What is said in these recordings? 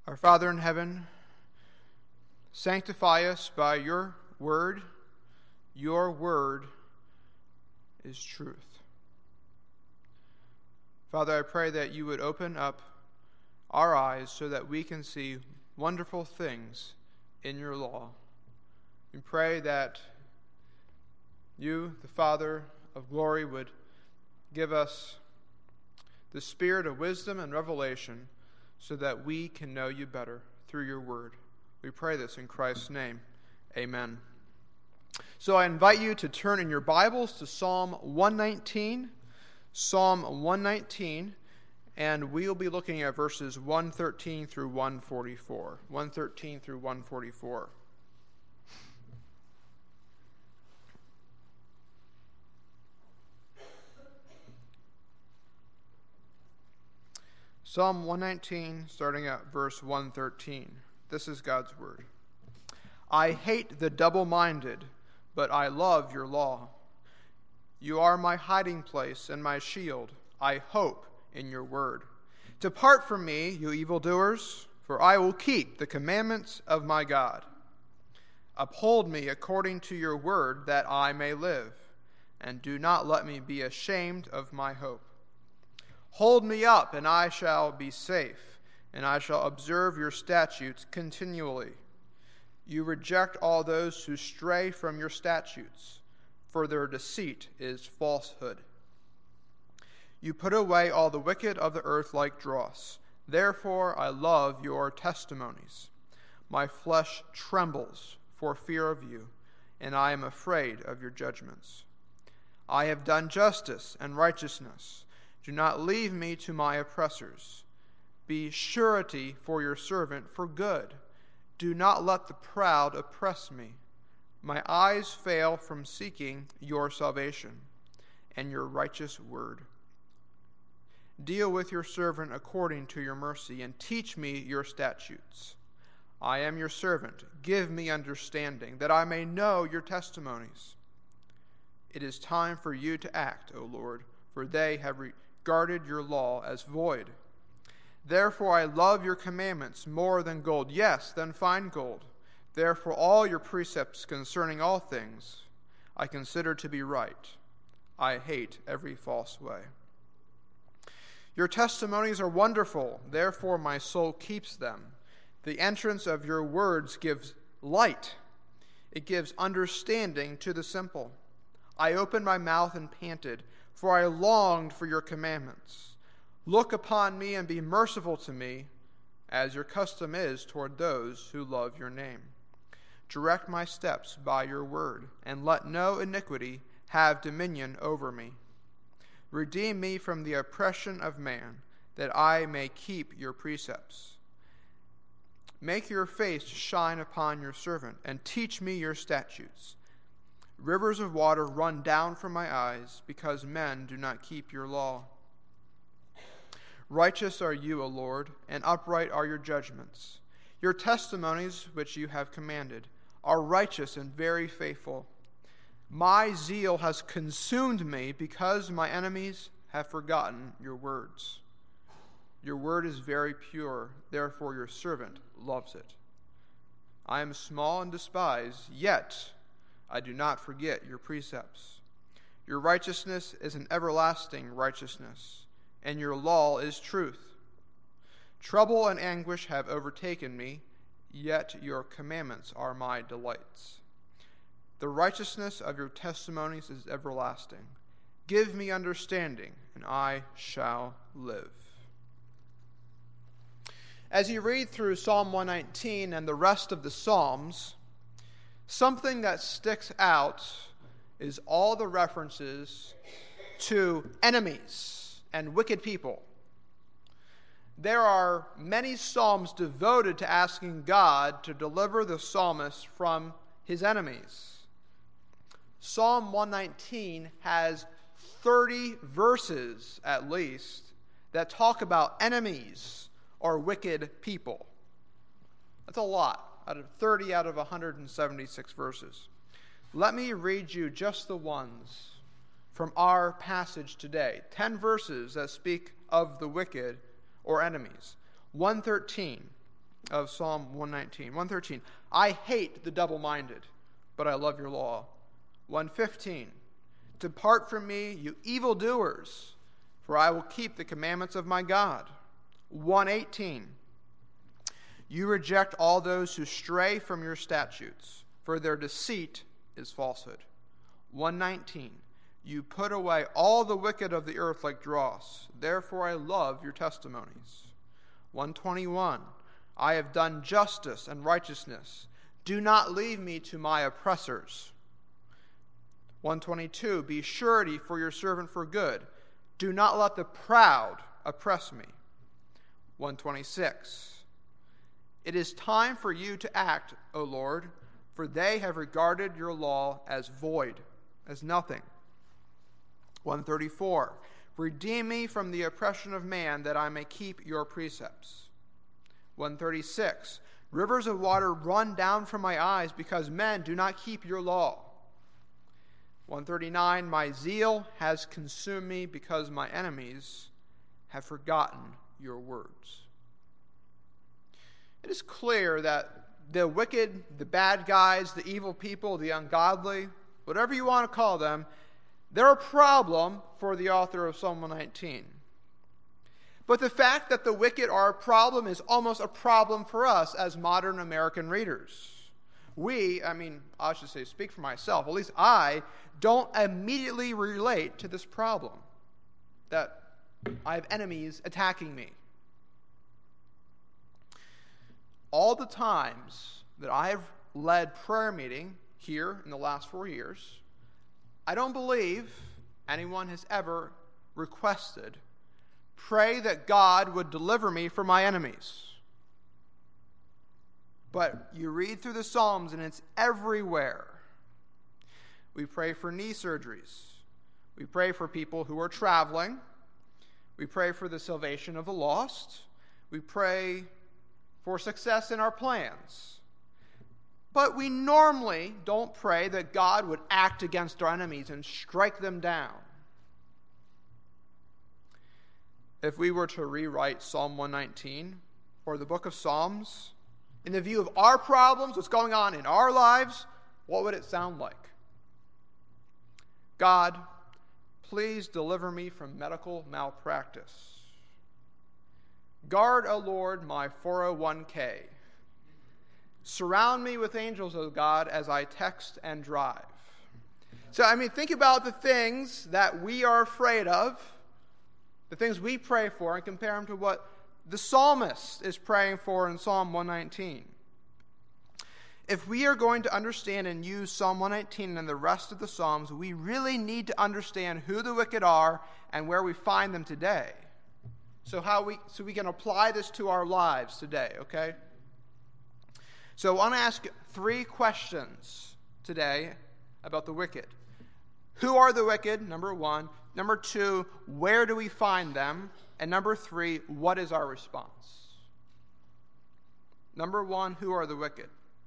Our Father in heaven, sanctify us by your word. Your word is truth. Father, I pray that you would open up our eyes so that we can see wonderful things in your law. We pray that you, the Father of glory, would give us the spirit of wisdom and revelation so that we can know you better through your word. We pray this in Christ's name. Amen. So I invite you to turn in your Bibles to Psalm 119. Psalm 119, and we'll be looking at verses 113 through 144. 113 through 144. Psalm 119, starting at verse 113. This is God's word. I hate the double-minded, but I love your law. You are my hiding place and my shield. I hope in your word. Depart from me, you evildoers, for I will keep the commandments of my God. Uphold me according to your word, that I may live, and do not let me be ashamed of my hope. Hold me up, and I shall be safe, and I shall observe your statutes continually. You reject all those who stray from your statutes, for their deceit is falsehood. You put away all the wicked of the earth like dross. Therefore I love your testimonies. My flesh trembles for fear of you, and I am afraid of your judgments. I have done justice and righteousness. Do not leave me to my oppressors. Be surety for your servant for good. Do not let the proud oppress me. My eyes fail from seeking your salvation and your righteous word. Deal with your servant according to your mercy, and teach me your statutes. I am your servant. Give me understanding, that I may know your testimonies. It is time for you to act, O Lord, for they have regarded your law as void. Therefore I love your commandments more than gold, yes, than fine gold. Therefore all your precepts concerning all things I consider to be right. I hate every false way. Your testimonies are wonderful, therefore my soul keeps them. The entrance of your words gives light. It gives understanding to the simple. I opened my mouth and panted, for I longed for your commandments. Look upon me and be merciful to me, as your custom is toward those who love your name. Direct my steps by your word, and let no iniquity have dominion over me. Redeem me from the oppression of man, that I may keep your precepts. Make your face shine upon your servant, and teach me your statutes. Rivers of water run down from my eyes, because men do not keep your law. Righteous are you, O Lord, and upright are your judgments. Your testimonies, which you have commanded, are righteous and very faithful. My zeal has consumed me, because my enemies have forgotten your words. Your word is very pure, therefore your servant loves it. I am small and despised, yet I do not forget your precepts. Your righteousness is an everlasting righteousness, and your law is truth. Trouble and anguish have overtaken me, yet your commandments are my delights. The righteousness of your testimonies is everlasting. Give me understanding, and I shall live. As you read through Psalm 119 and the rest of the Psalms, something that sticks out is all the references to enemies and wicked people. There are many psalms devoted to asking God to deliver the psalmist from his enemies. Psalm 119 has 30 verses, at least, that talk about enemies or wicked people. That's a lot. 30 out of 176 verses. Let me read you just the ones from our passage today. 10 verses that speak of the wicked or enemies. 113. of Psalm 119. 113, I hate the double-minded, but I love your law. 115, depart from me, you evildoers, for I will keep the commandments of my God. 118, you reject all those who stray from your statutes, for their deceit is falsehood. 119, you put away all the wicked of the earth like dross, therefore I love your testimonies. 121, I have done justice and righteousness. Do not leave me to my oppressors. 122, be surety for your servant for good. Do not let the proud oppress me. 126, it is time for you to act, O Lord, for they have regarded your law as void, as nothing. 134, redeem me from the oppression of man, that I may keep your precepts. 136, rivers of water run down from my eyes, because men do not keep your law. 139, my zeal has consumed me, because my enemies have forgotten your words. It is clear that the wicked, the bad guys, the evil people, the ungodly, whatever you want to call them, they're a problem for the author of Psalm 119. But the fact that the wicked are a problem is almost a problem for us as modern American readers. I should say, speak for myself, at least I don't immediately relate to this problem, that I have enemies attacking me. All the times that I've led prayer meeting here in the last 4 years, I don't believe anyone has ever requested, pray that God would deliver me from my enemies. But you read through the Psalms and it's everywhere. We pray for knee surgeries. We pray for people who are traveling. We pray for the salvation of the lost. We pray for success in our plans. But we normally don't pray that God would act against our enemies and strike them down. If we were to rewrite Psalm 119 or the book of Psalms, in the view of our problems, what's going on in our lives, what would it sound like? God, please deliver me from medical malpractice. Guard, O Lord, my 401k. Surround me with angels, O God, as I text and drive. So, think about the things that we are afraid of, the things we pray for, and compare them to what the psalmist is praying for in Psalm 119. If we are going to understand and use Psalm 119 and the rest of the Psalms, we really need to understand who the wicked are and where we find them today. So we can apply this to our lives today, okay? So I want to ask 3 questions today about the wicked. Who are the wicked? Number 1. Number 2, where do we find them? And number 3, what is our response? Number 1, who are the wicked?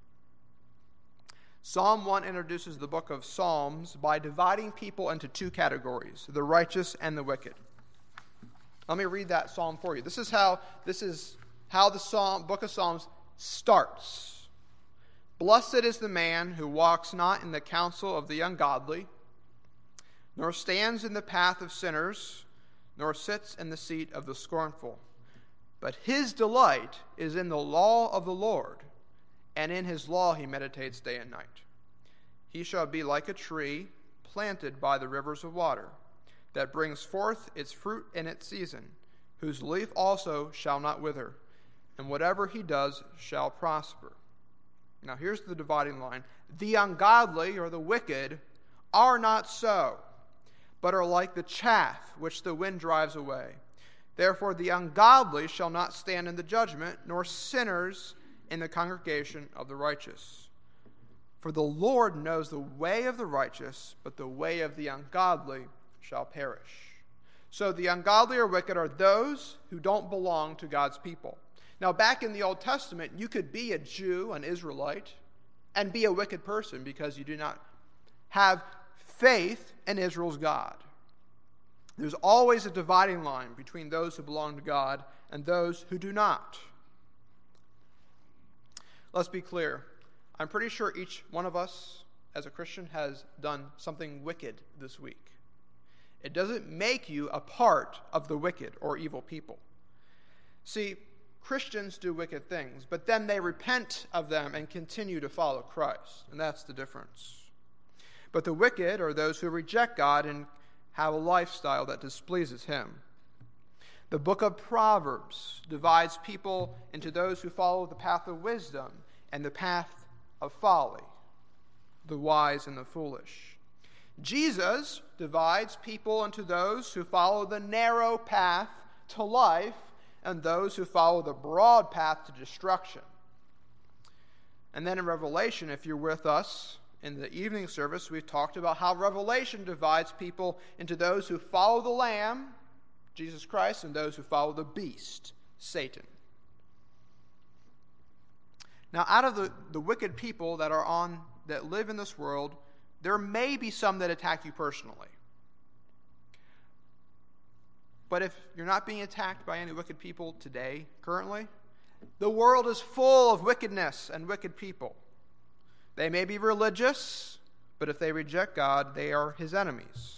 Psalm 1 introduces the book of Psalms by dividing people into 2 categories, the righteous and the wicked. Let me read that psalm for you. This is how the book of Psalms starts. Blessed is the man who walks not in the counsel of the ungodly, nor stands in the path of sinners, nor sits in the seat of the scornful. But his delight is in the law of the Lord, and in his law he meditates day and night. He shall be like a tree planted by the rivers of water, that brings forth its fruit in its season, whose leaf also shall not wither, and whatever he does shall prosper. Now here's the dividing line. The ungodly, or the wicked, are not so, but are like the chaff which the wind drives away. Therefore the ungodly shall not stand in the judgment, nor sinners in the congregation of the righteous. For the Lord knows the way of the righteous, but the way of the ungodly shall perish. So the ungodly or wicked are those who don't belong to God's people. Now, back in the Old Testament, you could be a Jew, an Israelite, and be a wicked person because you do not have faith in Israel's God. There's always a dividing line between those who belong to God and those who do not. Let's be clear. I'm pretty sure each one of us as a Christian has done something wicked this week. It doesn't make you a part of the wicked or evil people. See, Christians do wicked things, but then they repent of them and continue to follow Christ, and that's the difference. But the wicked are those who reject God and have a lifestyle that displeases Him. The book of Proverbs divides people into those who follow the path of wisdom and the path of folly, the wise and the foolish. Jesus divides people into those who follow the narrow path to life and those who follow the broad path to destruction. And then in Revelation, if you're with us in the evening service, we've talked about how Revelation divides people into those who follow the Lamb, Jesus Christ, and those who follow the beast, Satan. Now, out of the wicked people that live in this world, there may be some that attack you personally. But if you're not being attacked by any wicked people today, currently, the world is full of wickedness and wicked people. They may be religious, but if they reject God, they are His enemies.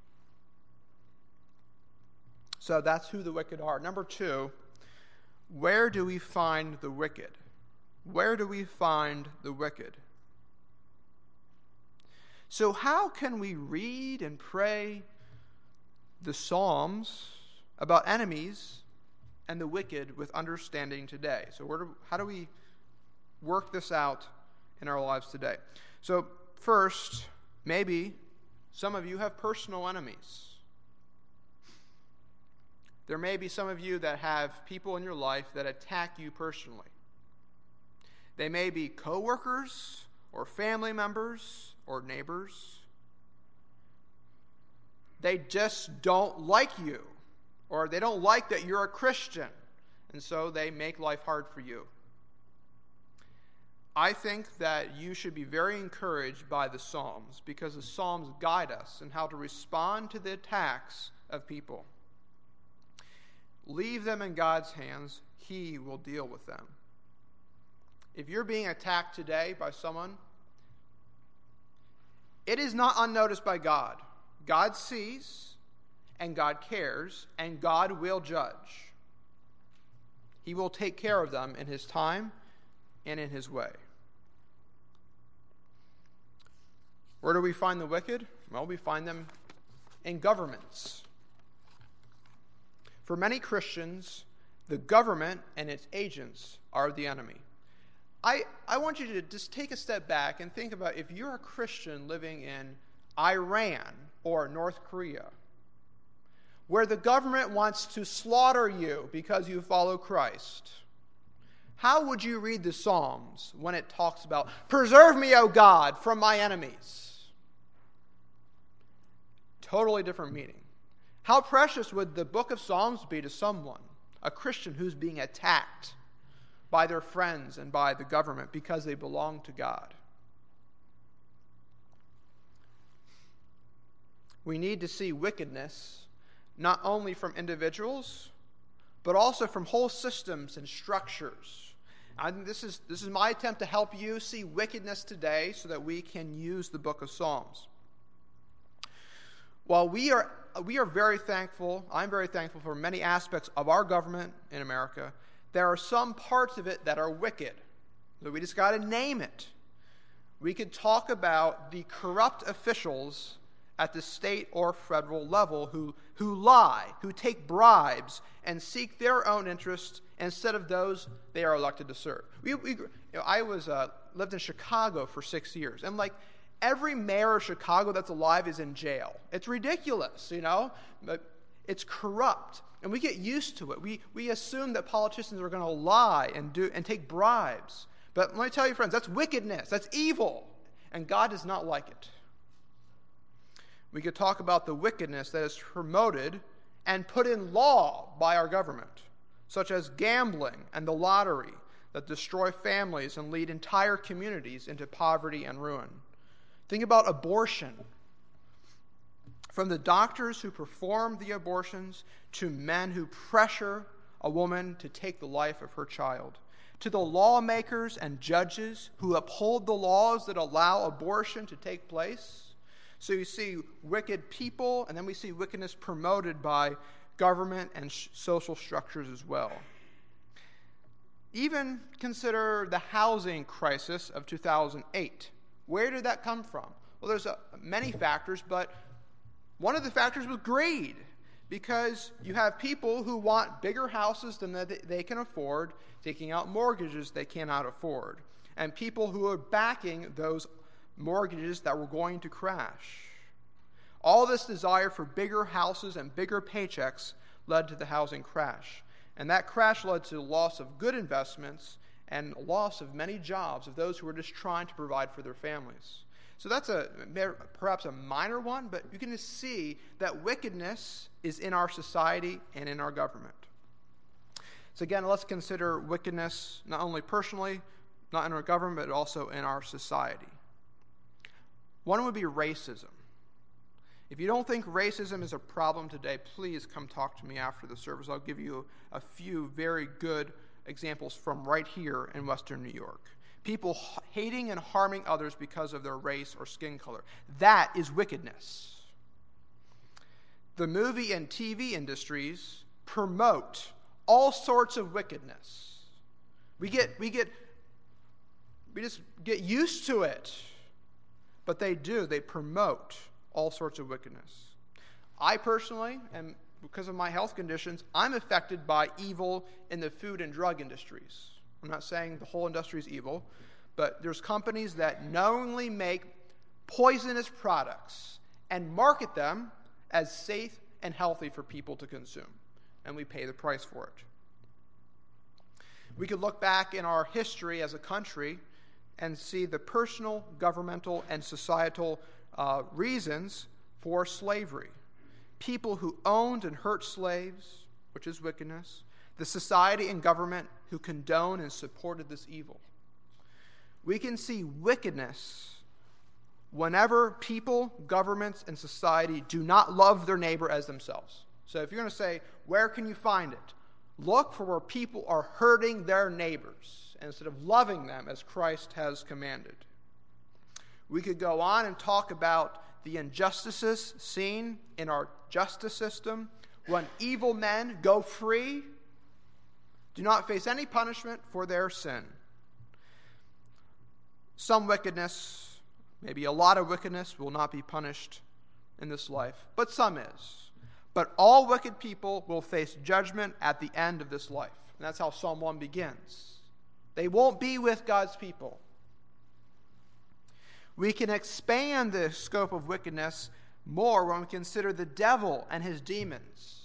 So that's who the wicked are. Number 2, where do we find the wicked? Where do we find the wicked? So how can we read and pray the Psalms about enemies and the wicked with understanding today? So how do we work this out in our lives today? So first, maybe some of you have personal enemies. There may be some of you that have people in your life that attack you personally. They may be coworkers or family members or neighbors. They just don't like you, or they don't like that you're a Christian, and so they make life hard for you. I think that you should be very encouraged by the Psalms, because the Psalms guide us in how to respond to the attacks of people. Leave them in God's hands. He will deal with them. If you're being attacked today by someone, it is not unnoticed by God. God sees, and God cares, and God will judge. He will take care of them in His time and in His way. Where do we find the wicked? Well, we find them in governments. For many Christians, the government and its agents are the enemy. I want you to just take a step back and think about if you're a Christian living in Iran or North Korea, where the government wants to slaughter you because you follow Christ. How would you read the Psalms when it talks about, "Preserve me, O God, from my enemies"? Totally different meaning. How precious would the book of Psalms be to someone, a Christian who's being attacked by their friends and by the government because they belong to God? We need to see wickedness not only from individuals, but also from whole systems and structures. This is my attempt to help you see wickedness today so that we can use the book of Psalms. While we are very thankful, I'm very thankful for many aspects of our government in America, there are some parts of it that are wicked. So we just got to name it. We could talk about the corrupt officials at the state or federal level who lie, who take bribes, and seek their own interests instead of those they are elected to serve. I lived in Chicago for 6 years, and every mayor of Chicago that's alive is in jail. It's ridiculous, but it's corrupt, and we get used to it. We assume that politicians are going to lie and take bribes. But let me tell you, friends, that's wickedness. That's evil, and God does not like it. We could talk about the wickedness that is promoted and put in law by our government, such as gambling and the lottery that destroy families and lead entire communities into poverty and ruin. Think about abortion. From the doctors who perform the abortions to men who pressure a woman to take the life of her child. To the lawmakers and judges who uphold the laws that allow abortion to take place. So you see wicked people, and then we see wickedness promoted by government and social structures as well. Even consider the housing crisis of 2008. Where did that come from? Well, there's many factors, but one of the factors was greed, because you have people who want bigger houses than they can afford, taking out mortgages they cannot afford, and people who are backing those mortgages that were going to crash. All this desire for bigger houses and bigger paychecks led to the housing crash. And that crash led to the loss of good investments and loss of many jobs of those who were just trying to provide for their families. So that's perhaps a minor one, but you can just see that wickedness is in our society and in our government. So again, let's consider wickedness not only personally, not in our government, but also in our society. One would be racism. If you don't think racism is a problem today, please come talk to me after the service. I'll give you a few very good examples from right here in Western New York. People hating and harming others because of their race or skin color. That is wickedness. The movie and TV industries promote all sorts of wickedness. We just get used to it. But they do. They promote all sorts of wickedness. I personally, and because of my health conditions, I'm affected by evil in the food and drug industries. I'm not saying the whole industry is evil, but there's companies that knowingly make poisonous products and market them as safe and healthy for people to consume, and we pay the price for it. We could look back in our history as a country and see the personal, governmental, and societal reasons for slavery. People who owned and hurt slaves, which is wickedness. The society and government who condoned and supported this evil. We can see wickedness whenever people, governments, and society do not love their neighbor as themselves. So if you're going to say, where can you find it? Look for where people are hurting their neighbors instead of loving them as Christ has commanded. We could go on and talk about the injustices seen in our justice system when evil men go free, do not face any punishment for their sin. Some wickedness, maybe a lot of wickedness, will not be punished in this life, but some is. But all wicked people will face judgment at the end of this life. And that's how Psalm 1 begins. They won't be with God's people. We can expand the scope of wickedness more when we consider the devil and his demons.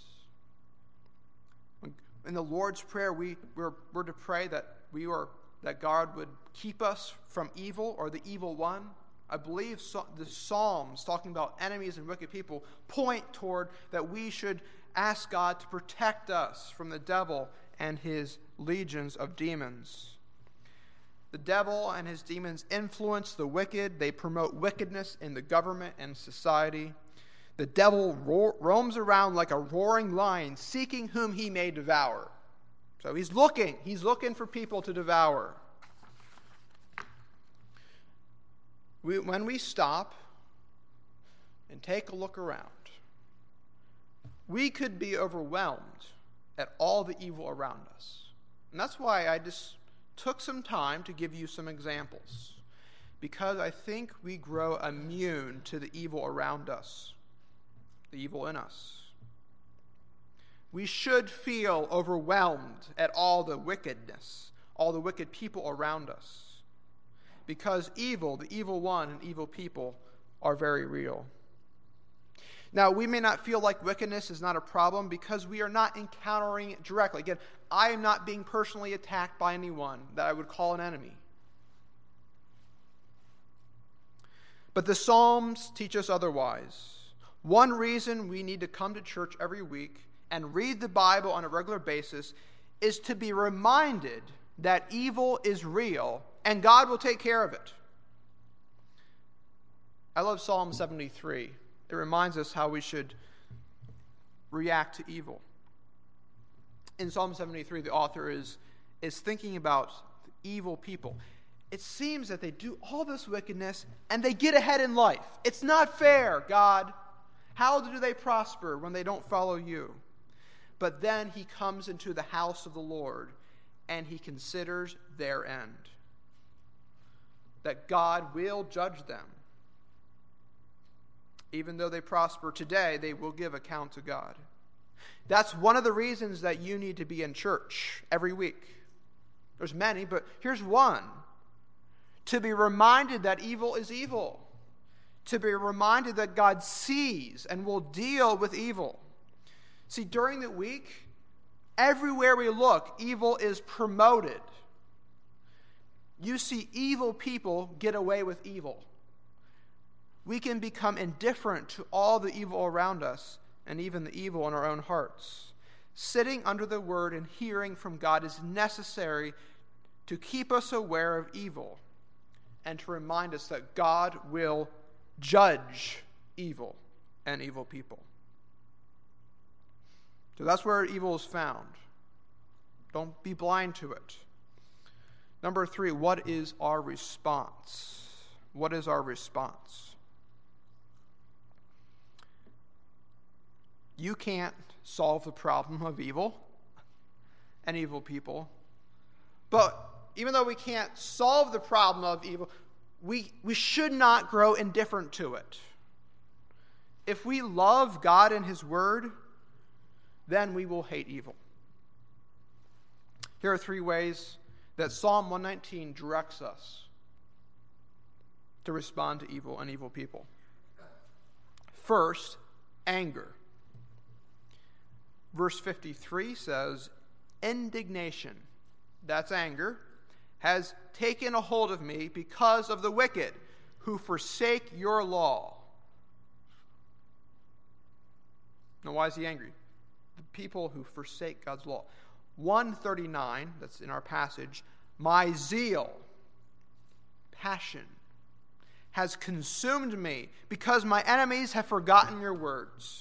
In the Lord's Prayer, we're to pray that God would keep us from evil or the evil one. I believe the Psalms talking about enemies and wicked people point toward that we should ask God to protect us from the devil and his legions of demons. The devil and his demons influence the wicked. They promote wickedness in the government and society. The devil roams around like a roaring lion, seeking whom he may devour. So he's looking for people to devour. When we stop and take a look around, we could be overwhelmed at all the evil around us. And that's why I just took some time to give you some examples, because I think we grow immune to the evil around us, the evil in us. We should feel overwhelmed at all the wickedness, all the wicked people around us, because evil, the evil one, and evil people are very real. Now, we may not feel like wickedness is not a problem because we are not encountering it directly. Again, I am not being personally attacked by anyone that I would call an enemy. But the Psalms teach us otherwise. One reason we need to come to church every week and read the Bible on a regular basis is to be reminded that evil is real and God will take care of it. I love Psalm 73. It reminds us how we should react to evil. in Psalm 73, the author is thinking about evil people. It seems that they do all this wickedness and they get ahead in life. It's not fair, God. How do they prosper when they don't follow you? But then he comes into the house of the Lord and he considers their end. That God will judge them. Even though they prosper today, they will give account to God. That's one of the reasons that you need to be in church every week. There's many, but here's one. To be reminded that evil is evil. To be reminded that God sees and will deal with evil. See, during the week, everywhere we look, evil is promoted. You see evil people get away with evil. We can become indifferent to all the evil around us and even the evil in our own hearts. Sitting under the word and hearing from God is necessary to keep us aware of evil and to remind us that God will judge evil and evil people. So that's where evil is found. Don't be blind to it. Number 3, what is our response? What is our response? You can't solve the problem of evil and evil people. But even though we can't solve the problem of evil, we should not grow indifferent to it. If we love God and his word, then we will hate evil. Here are 3 ways that Psalm 119 directs us to respond to evil and evil people. First, anger. Verse 53 says, indignation, that's anger, has taken a hold of me because of the wicked who forsake your law. Now, why is he angry? The people who forsake God's law. 139, that's in our passage, my zeal, passion, has consumed me because my enemies have forgotten your words.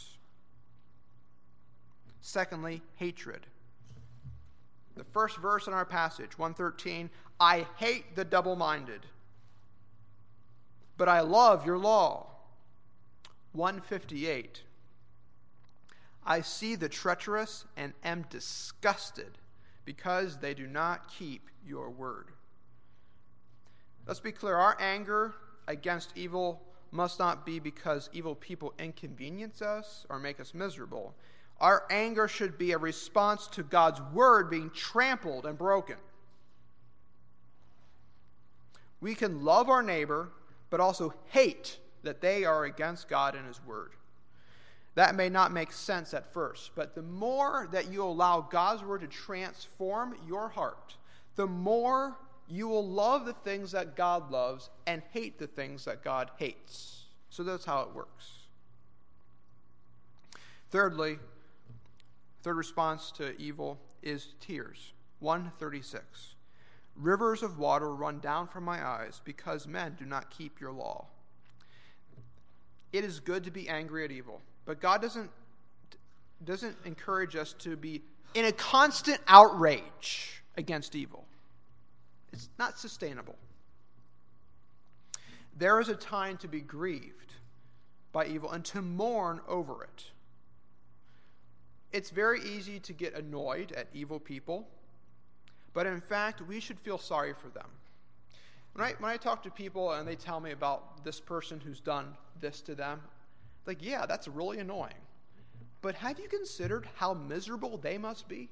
Secondly, hatred. The first verse in our passage, 113, I hate the double-minded, but I love your law. 158, I see the treacherous and am disgusted because they do not keep your word. Let's be clear, our anger against evil must not be because evil people inconvenience us or make us miserable. Our anger should be a response to God's word being trampled and broken. We can love our neighbor, but also hate that they are against God and his word. That may not make sense at first, but the more that you allow God's word to transform your heart, the more you will love the things that God loves and hate the things that God hates. So that's how it works. Thirdly, third response to evil is tears. 136. Rivers of water run down from my eyes because men do not keep your law. It is good to be angry at evil, but God doesn't encourage us to be in a constant outrage against evil. It's not sustainable. There is a time to be grieved by evil and to mourn over it. It's very easy to get annoyed at evil people, but in fact, we should feel sorry for them. When I talk to people and they tell me about this person who's done this to them, like, yeah, that's really annoying. But have you considered how miserable they must be?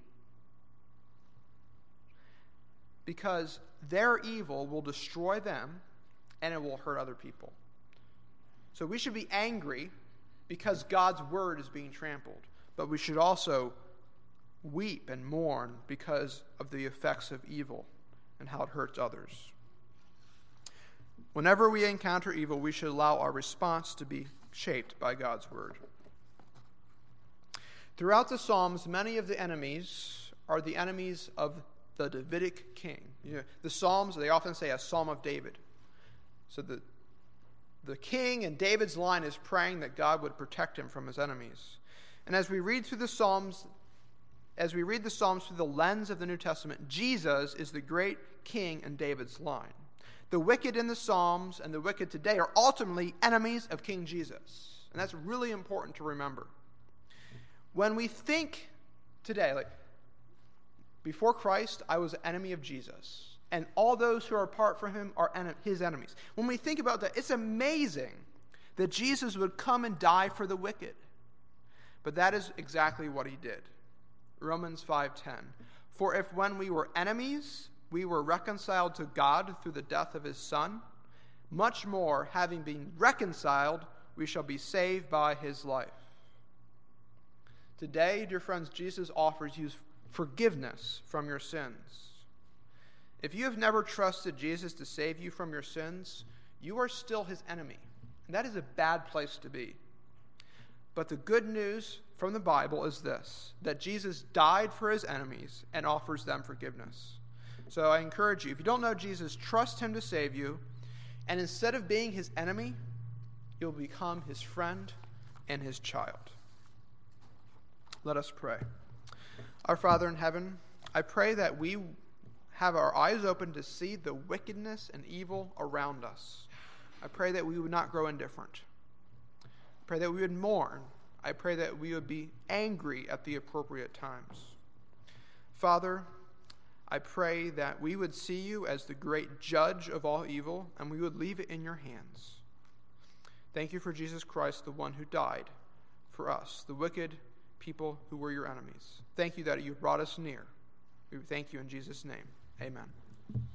Because their evil will destroy them and it will hurt other people. So we should be angry because God's word is being trampled. But we should also weep and mourn because of the effects of evil and how it hurts others. Whenever we encounter evil, we should allow our response to be shaped by God's word. Throughout the Psalms, many of the enemies are the enemies of the Davidic king. The Psalms, they often say a Psalm of David. So the king in David's line is praying that God would protect him from his enemies. And as we read through the Psalms, as we read the Psalms through the lens of the New Testament, Jesus is the great king in David's line. The wicked in the Psalms and the wicked today are ultimately enemies of King Jesus. And that's really important to remember. When we think today, like, before Christ, I was an enemy of Jesus. And all those who are apart from him are his enemies. When we think about that, it's amazing that Jesus would come and die for the wicked. But that is exactly what he did. Romans 5:10. For if when we were enemies, we were reconciled to God through the death of his Son, much more, having been reconciled, we shall be saved by his life. Today, dear friends, Jesus offers you forgiveness from your sins. If you have never trusted Jesus to save you from your sins, you are still his enemy. And that is a bad place to be. But the good news from the Bible is this, that Jesus died for his enemies and offers them forgiveness. So I encourage you, if you don't know Jesus, trust him to save you. And instead of being his enemy, you'll become his friend and his child. Let us pray. Our Father in heaven, I pray that we have our eyes open to see the wickedness and evil around us. I pray that we would not grow indifferent. I pray that we would mourn. I pray that we would be angry at the appropriate times. Father, I pray that we would see you as the great judge of all evil, and we would leave it in your hands. Thank you for Jesus Christ, the one who died for us, the wicked people who were your enemies. Thank you that you brought us near. We thank you in Jesus' name. Amen.